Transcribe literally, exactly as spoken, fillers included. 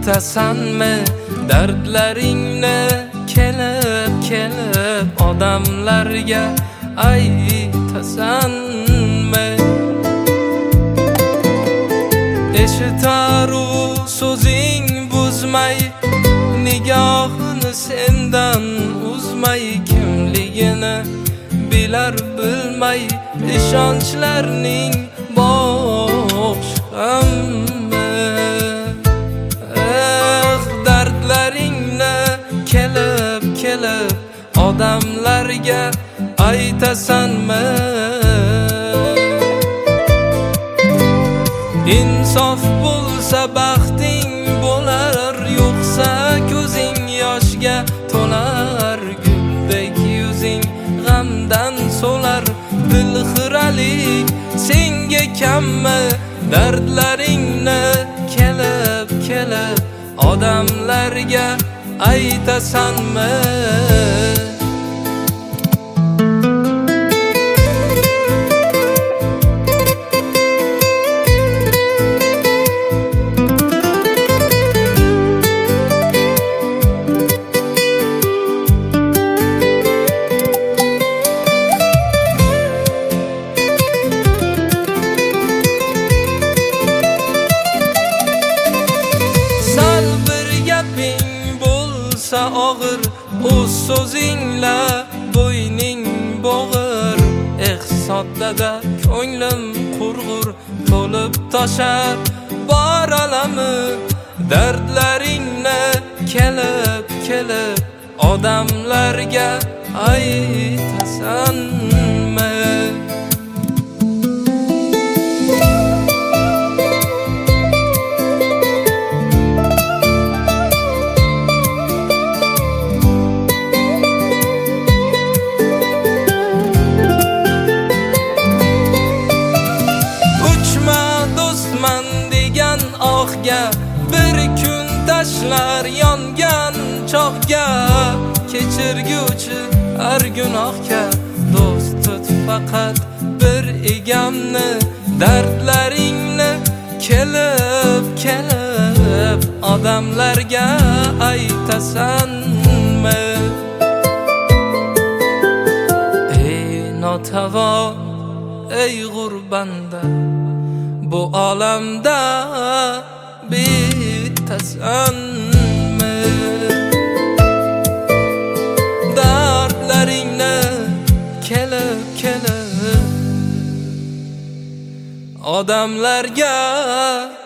aytasanmi dardlaringni kelib kelib odamlarga aytasanmi? Eshitaru so'zing buzmay, nigohini sendan uzmay, kimligini bilar bilmay, ishonchlarning boshqami? Eh, dardlaringni kelib kelib odamlarga aytasanmi? Insof bo'lsa baxting bo'lar, yo'qsa ko'zing yoshga to'lar, guldek yuzing g'amdan so'lar. Dilxiralik senga kammi? Dardlaringni kelib kelib odamlarga aytasanmi? Og'ir o'z so'zingla bo'yning bo'g'ir. Eh soddada ko'nglim qurg'ur, to'lib toshar bor alami. Dardlaringni kelib kelib odamlarga aytasanmi? Bir kun tashlar yongan cho'g'ga, kechirguvchi har gunohga. Do'st tut faqat bir egamni, dardlaringni kelib kelib odamlarga aytasanmi? Ey notavon, ey g'urbanda, bu olamda bitasanmi? Dardlaringni kelib kelib odamlarga